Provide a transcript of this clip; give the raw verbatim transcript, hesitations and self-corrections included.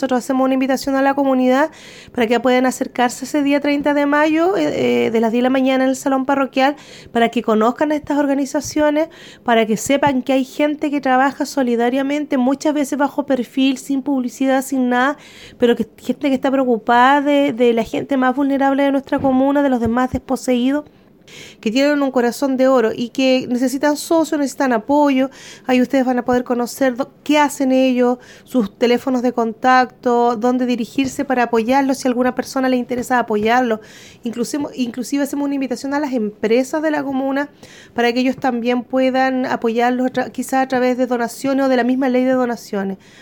Nosotros hacemos una invitación a la comunidad para que puedan acercarse ese día treinta de mayo eh, eh, de las diez de la mañana en el salón parroquial, para que conozcan estas organizaciones, para que sepan que hay gente que trabaja solidariamente, muchas veces bajo perfil, sin publicidad, sin nada, pero que gente que está preocupada de, de la gente más vulnerable de nuestra comuna, de los demás desposeídos, que tienen un corazón de oro y que necesitan socios, necesitan apoyo. Ahí ustedes van a poder conocer do- qué hacen ellos, sus teléfonos de contacto, dónde dirigirse para apoyarlos si a alguna persona le interesa apoyarlos. Inclusive, inclusive hacemos una invitación a las empresas de la comuna para que ellos también puedan apoyarlos, quizás a través de donaciones o de la misma ley de donaciones.